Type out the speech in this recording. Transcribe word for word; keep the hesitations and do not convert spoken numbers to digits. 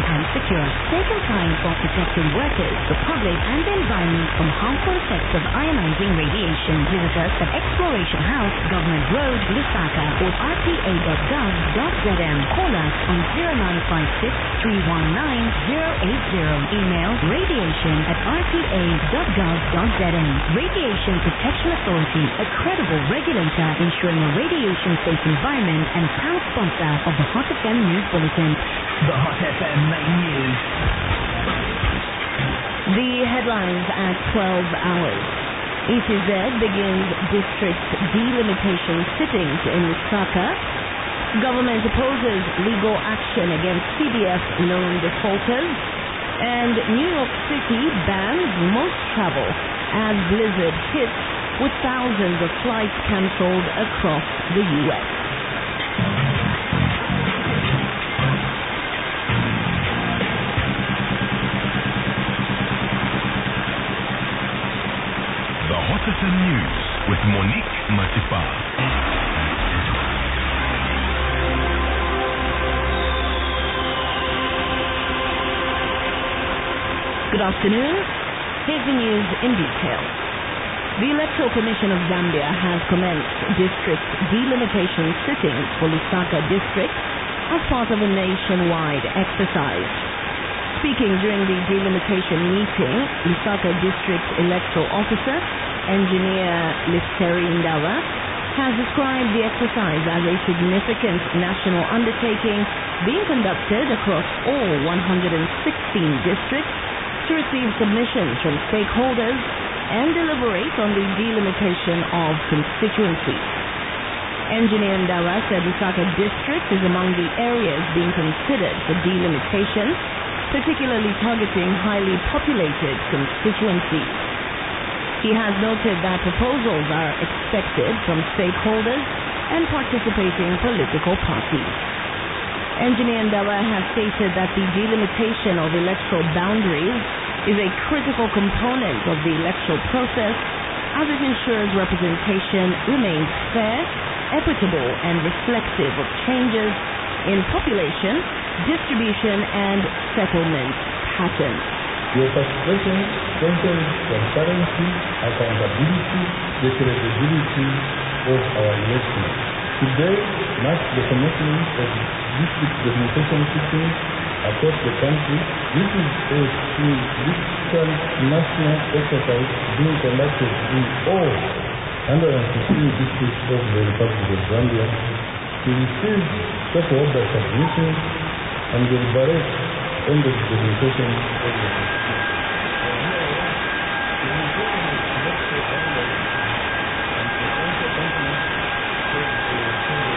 and secure. Stay compliant while protecting workers, the public, and the environment from harmful effects of ionizing radiation. Visit us at Exploration House, Government Road, Lusaka, or r t a dot gov dot z m. Call us on zero nine five six, three one nine, zero eight zero. Email radiation at r t a dot gov dot z m. Radiation Protection Authority, a credible regulator ensuring a radiation-safe environment and proud sponsor of the Hot F M News Bulletin. The Hot F M Main News. The headlines at twelve hours. E C Z begins district delimitation sittings in Lusaka. Government opposes legal action against C D F loan defaulters. And New York City bans most travel as blizzard hits, with thousands of flights cancelled across the U S. The Hot F M News with Monique Matipa. Good afternoon. Here's the news in detail. The Electoral Commission of Zambia has commenced district delimitation sittings for Lusaka district as part of a nationwide exercise. Speaking during the delimitation meeting, Lusaka District Electoral Officer, Engineer Listeri Ndawa, has described the exercise as a significant national undertaking being conducted across all one hundred sixteen districts to receive submissions from stakeholders and deliberate on the delimitation of constituencies. Engineer Ndawa said Lusaka District is among the areas being considered for delimitation, particularly targeting highly populated constituencies. He has noted that proposals are expected from stakeholders and participating political parties. Engineer Ndawa has stated that the delimitation of electoral boundaries is a critical component of the electoral process as it ensures representation remains fair, equitable, and reflective of changes in population, distribution, and settlement patterns. Your participation strengthens transparency, accountability, the credibility of our elections. Today marks the commencement of district delimitation systems across the country. This is a significant national exercise being conducted in all one hundred fifteen districts of the Republic of Zambia to receive stakeholder submissions and deliberate on the delimitation of the district. The